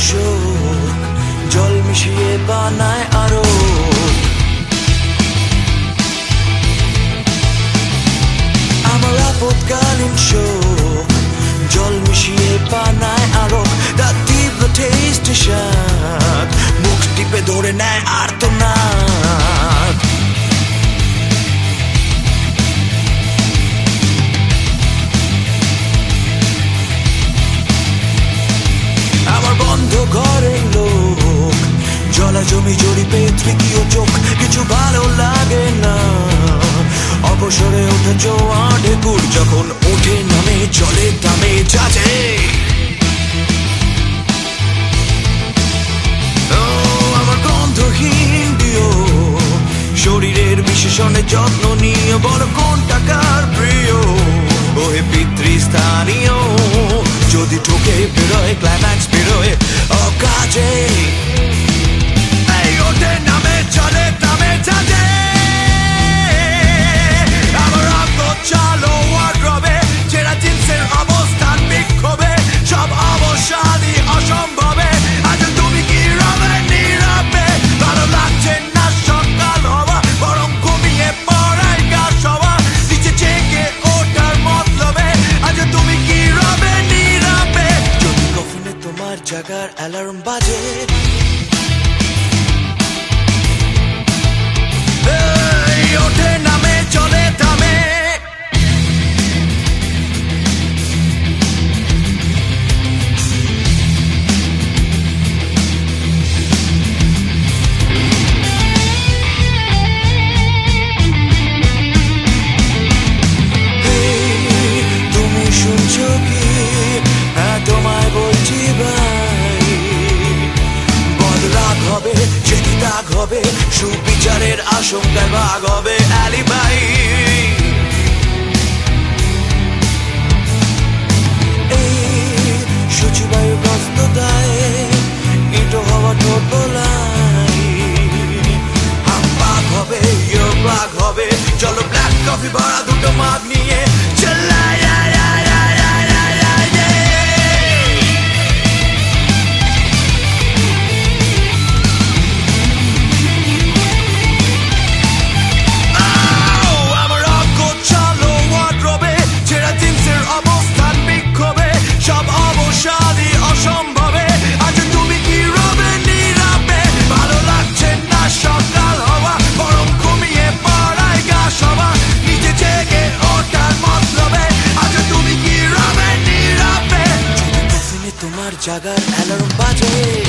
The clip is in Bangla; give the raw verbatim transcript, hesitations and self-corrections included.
শোক জল মিশিয়ে বানায় আরো আমার আপদকালীন শোক জল মিশিয়ে বানায় আরো তার তীব্র টেস্ট স্বাদ মুখ টিপে ধরে নেয় আর্তনাদ আমার বন্ধ ঘরের লোক জলা জমি জড়িপে তৃতীয় চোখ কিছু ভালো লাগে না অবসরে ওঠে জোয়া ঢেকুর যখন ওঠে নামে চলে দামে যাচ্ছে আমার গন্ধহীন দিও শরীরের বিশেষণে যত্ন নিয়ে বড় কোন টাকার প্রিয় ওহে পিতৃস্থানীয় যদি ঠোকে বেরোয় ক্লাইম্যাক্স বেরোয় অকাজে এই ওঠে নামে চলে দামে যাচ্ছে আমার রক্ত চালো ওয়ার্ড্রবে ছেঁড়া জিন্সের অবস্থান বিক্ষোভে সব অবসাদী অসম্ভবে আজ তুমি কি রবে নীরবে ভালো লাগছে না সকাল হওয়া বরং ঘুমিয়ে পড়ার গাছ হওয়া নিচে জেগে ওঠার মতলবে আজ তুমি কি রবে নীরবে যদি কফিনে তোমার জাগার অ্যালার্ম বাজে ওঠে নামে চলে থামে তুমি শুনছো কি হ্যাঁ তোমায় বলছি ভাই বদরাগ হবে যেটি দাগ হবে সুবিচারের আশঙ্কায় ভাগ হবে অ্যালিবাই এই সূচিবায়ু ব্যস্ততায় ইটো হওয়া ঠোঁট বলাই হাম পাক হবে ইয়ো ব্লাক হবে চলো ব্ল্যাক কফি ভরা দুটো মাগ নিয়ে চলাই সব অবসাদী অসম্ভবে আজ তুমি কি রবে নীরবে ভালো লাগছে না সকাল হওয়া বরং ঘুমিয়ে পড়ায় গাছ হওয়া নিজে জেগে ওঠার মতলবে আজ তুমি কি রবে নীরবে যদি কফিনে তোমার জাগার অ্যালার্ম বাজে